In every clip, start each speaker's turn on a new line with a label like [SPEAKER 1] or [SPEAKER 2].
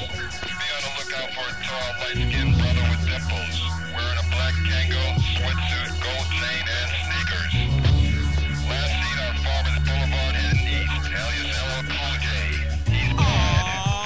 [SPEAKER 1] Be on the lookout for a tall, light-skinned brother with dimples, wearing a black Kango sweatsuit, gold chain, and sneakers. Last seen on Farmers Boulevard heading east. Alias LL Cool J. He's bad.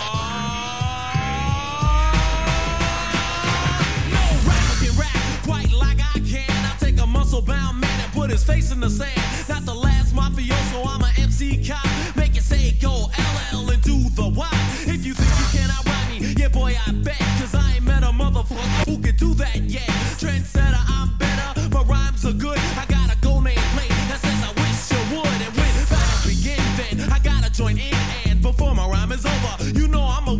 [SPEAKER 2] No rapper can rap quite like I can. I take a muscle-bound man and put his face in the sand. Not the last mafioso, I'm a MC cop. Make it say go LL and do the Y. If you think you cannot rhyme me, yeah boy I bet. Cause I ain't met a motherfucker who can do that yet. Trendsetter, I'm better, my rhymes are good. I got a gold name plate that says I wish you would. And when battles begin then, I gotta join in. And before my rhyme is over, you know I'm